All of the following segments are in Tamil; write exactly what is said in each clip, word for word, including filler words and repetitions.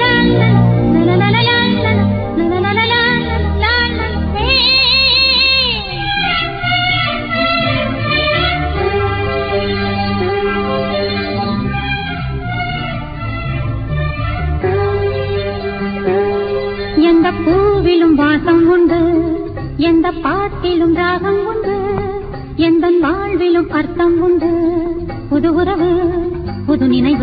பூவிலும் வாசம் உண்டு, எந்த பாட்டிலும் ராகம் உண்டு, எந்த வாழ்விலும் அர்த்தம் உண்டு. புது உறவு புது நினைவு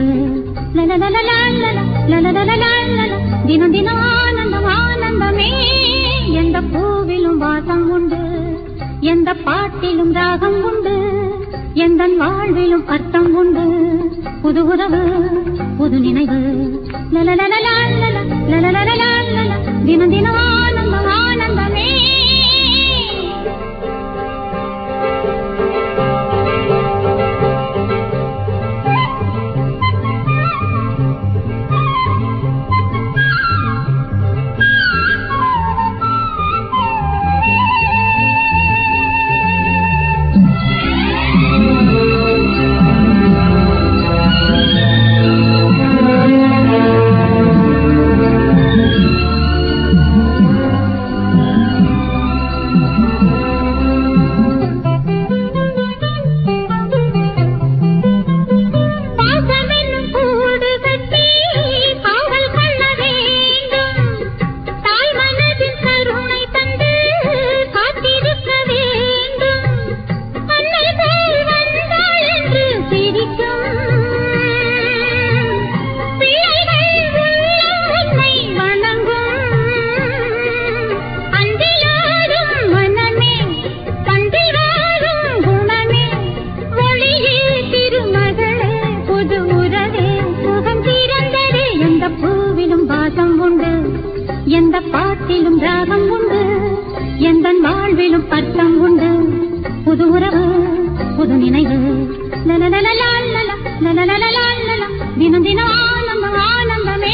தினம் தினம் ஆனந்தம் ஆனந்தமே. எந்த பூவிலும் வாசம் உண்டு, எந்த பாட்டிலும் ராகம் உண்டு, எந்த வாழ்விலும் அர்த்தம் உண்டு. புது உறவு புது நினைவு தினம் தினம் ஆனந்தம் ஆனந்தமே. எந்த பாட்டிலும் ராகம் உண்டு, எந்த வாழ்விலும் அர்த்தம் உண்டு. புது உறவு புது நினைவு தினம் தினம் ஆனந்தம் ஆனந்தமே.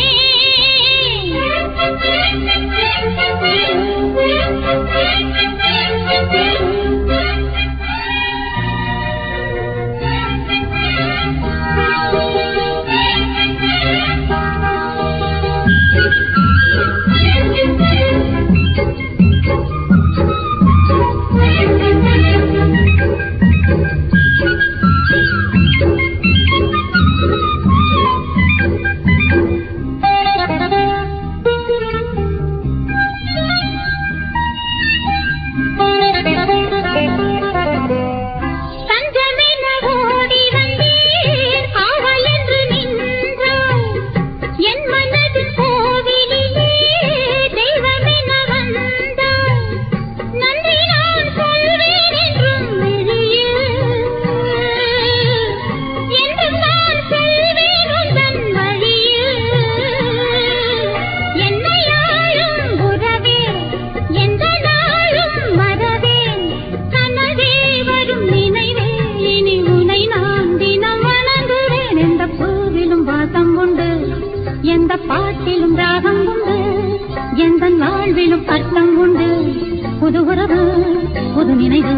எந்த பாட்டிலும் ராகம் உண்டு, எந்த வாழ்விலும் அர்த்தம் உண்டு. புது உறவு புது நினைவு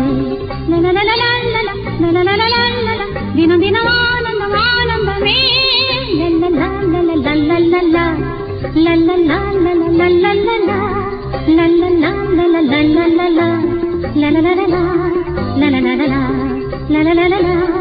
தினம் தினம் ஆனந்தம் ஆனந்தமே. la la la la la